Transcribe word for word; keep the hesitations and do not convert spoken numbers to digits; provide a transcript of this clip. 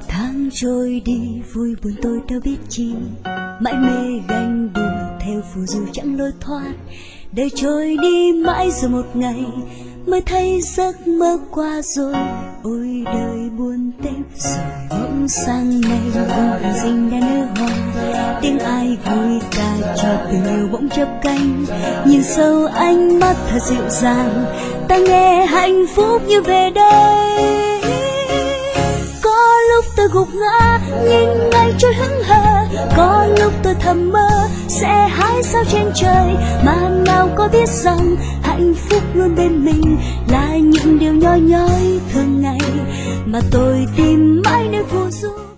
Tháng trôi đi vui buồn tôi đâu biết chi, mãi mê ganh đùa theo phù du chẳng lối thoát. Đời trôi đi mãi rồi một ngày mới thấy giấc mơ qua rồi. Ôi đời buồn tênh rồi bỗng sang ngày vòng sinh đã nở hoa. Tiếng ai vui ca cho tình yêu bỗng chớp cánh, nhìn sâu ánh mắt thật dịu dàng, ta nghe hạnh phúc như về đây. Có lúc tôi gục ngã nhìn ngày trôi hững hờ, có lúc tôi thầm mơ sẽ hái sao trên trời, mà nào có biết rằng hạnh phúc luôn bên mình là những điều nhỏ nhói thường ngày mà tôi tìm mãi nơi phù du.